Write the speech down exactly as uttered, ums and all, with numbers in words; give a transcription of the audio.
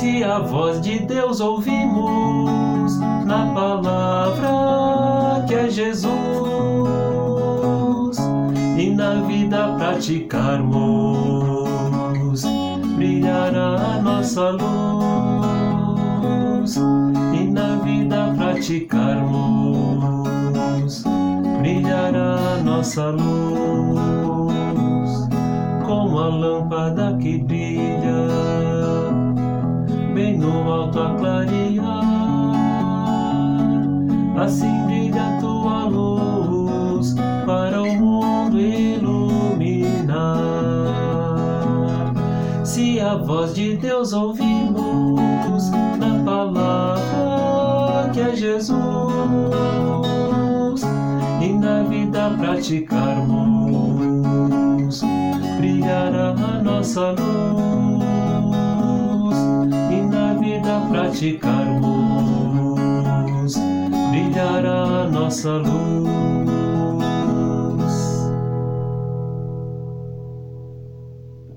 Se a voz de Deus ouvimos na palavra que é Jesus, e na vida praticarmos, brilhará a nossa luz. E na vida praticarmos, brilhará a nossa luz, como a lâmpada que brilha bem no alto a clarear. Assim brilha a tua luz para o mundo iluminar. Se a voz de Deus ouvimos na palavra que é Jesus, e na vida praticarmos, brilhará a nossa luz. E na vida praticarmos, brilhará a nossa luz.